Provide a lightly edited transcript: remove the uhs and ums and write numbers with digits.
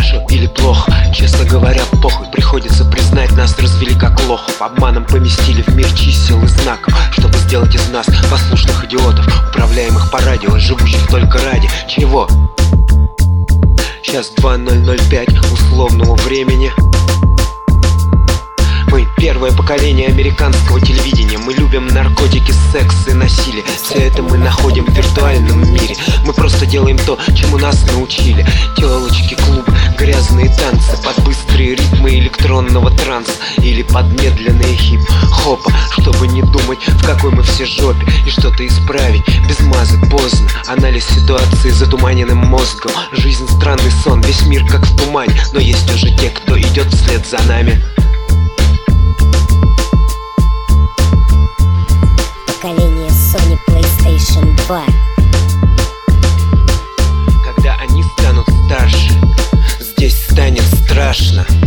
хорошо или плохо, честно говоря, похуй. Приходится признать, нас развели как лохов. Обманом поместили в мир чисел и знаков, чтобы сделать из нас послушных идиотов, управляемых по радио, живущих только ради чего? Сейчас 20:05 условного времени. Мы первое поколение американского телевидения. Мы любим наркотики, секс и насилие. Все это мы находим в виртуальном мире. Мы просто делаем то, чему нас научили. Телочки, клубы, грязные танцы под быстрые ритмы электронного транса или под медленные хип-хопа, чтобы не думать, в какой мы все жопе, и что-то исправить. Без мазок, поздно. Анализ ситуации затуманенным мозгом. Жизнь странный сон, весь мир как в тумане. Но есть уже те, кто идет вслед за нами. Поколение Sony PlayStation 2. Когда они станут старше, здесь станет страшно.